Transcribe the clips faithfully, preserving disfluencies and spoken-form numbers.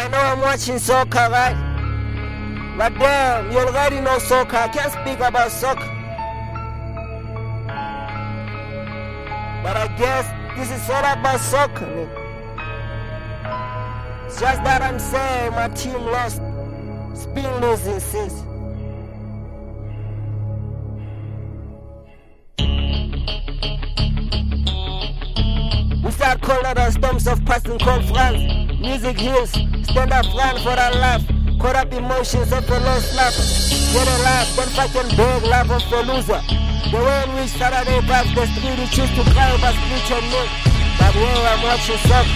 I know I'm watching soccer, right? But damn, you already know soccer. I can't speak about soccer. But I guess this is all about soccer, nigga. It's just that I'm saying my team lost. It's been losing since. We start calling us storms of past and conference. Music heals, stand up, run for that life. Caught up emotions of a lost life. Get a life, don't fucking beg, love of a loser. The way in which Saturday vibes the street, you choose to cry over speech and milk. But here I'm watching soccer.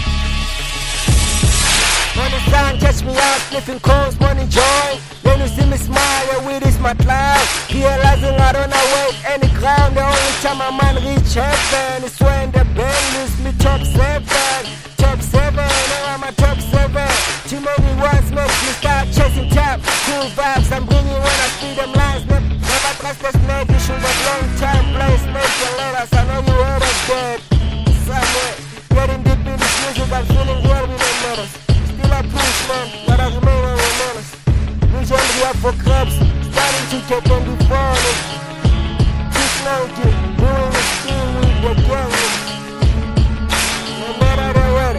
Morning sun, catch me out, sniffing cones, morning joy. Then you see me smile, your weed is my cloud. Realizing I don't await any ground. The only time my mind reach heaven is when the band lose me top seven. Top seven, now I'm a top seven. Too many words makes me start chasing tap. Cool vibes, I'm bringing when I see them lines. Never trust the snake, you should have long time. Play snake and letters, I know you heard us dead. Somewhere, getting deep in this music, I'm feeling well with the letters. Still I push, man, but I remain on the letters. Usually up for clubs, starting to get on the phone. Too slow, kid, doing the thing with the gang. No matter the weather.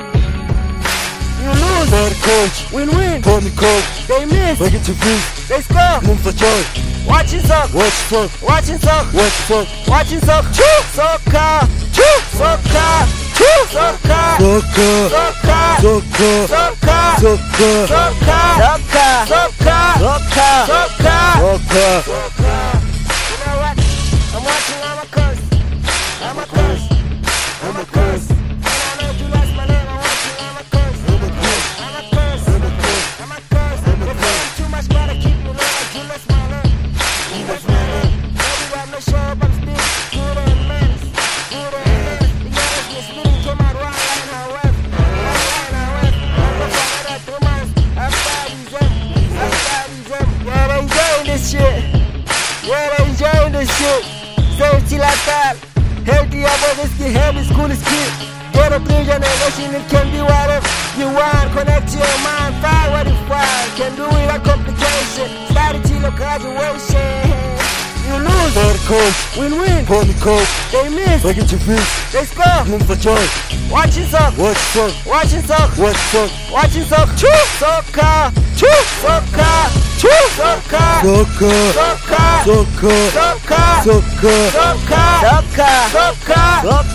You lose, Bad coach, win-win. pour me coke, They miss, make it to beat, they score. move for joy, Watching soccer, watch fuck, watching soccer, watch fuck, watching soccer. Choo, soccer, choo, soccer, choo, soccer, soccer, soccer, soccer, soccer, soccer, soccer, soccer, soccer, soccer, soccer. soccer. You know what? I'm watching. I'm a curse. I'm a curse. I'm a curse. And I know you lost my name. I'm watching. I'm a curse. I'm a curse. I'm a curse. I'm a curse. You're playing too much. Gotta keep me low. Like you lost my name. You lost my name. Maybe I'm not sure, but I'm still good and menace. Good and menace. The others misleading came out wrong like how well. Like how well. I'm going for another two months. I'm starting them. I'm starting them. Yeah, they enjoying this shit. Yeah, they enjoying this shit. Safety like that. Healthy, over risky, heavy, school is key. Get a three generation, it can be whatever you want. Connect to your mind, find what you find. Can do it a complication. Started till your graduation. You lose, Bad coach, win-win. pour me coke, They miss, make it to beat, they score. move for joy, Watching soccer, watch fuck, watching soccer, watch fuck, watching soccer. Choo, soccer, choo, soccer, choo, soccer, soccer, soccer, soccer, soccer, soccer, soccer, soccer,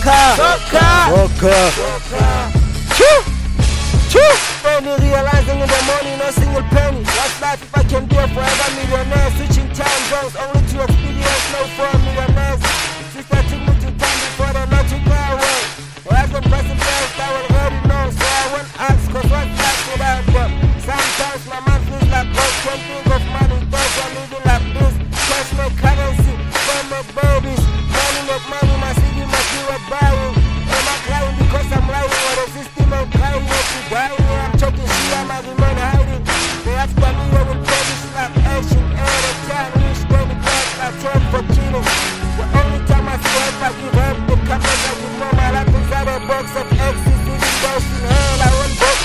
soccer, soccer, soccer. Choo, choo. Barely realizing in the morning, no single penny. What's life if I can be a forever millionaire? Switching time zones only to experience no for millionaires. Sister took me to time before the magic go away. Well, as the present best, I already know, so I won't ask, cause what's life without them? Sometimes my mind feels like God can't think of money, thoughts are living like this. Cash my currency, for my babies. Money make money, my city must be a buying. Am I crying because I'm lying? Or the system ain't crying, if you dying? I'm choking shit, I'm a remain hiding. They after me, they will polish like action. Every time, wish they the best, I turn for killing. The only time I sweat, I give up the cameras, I give more my life inside a box of ecstasy. Lost in hell, I won't go.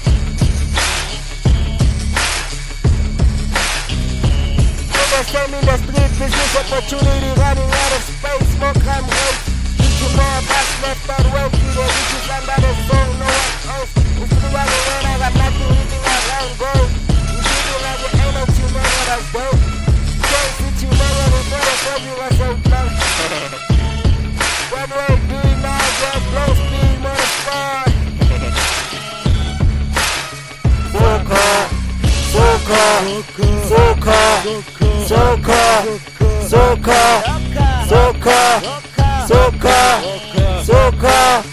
Same in the street, business opportunity, running out of space, more crime rates. Teaching more back left out wealthy, the riches under the sun, no one else. If you are the one, I got nothing living around gold. You feel like you ain't no too many of us, though. Can't see too many of us, but I told you I so close. What do I do now? Just blow speed, motherfucker. Soccer, soccer, soccer, soccer, soccer, soccer, soccer, soccer,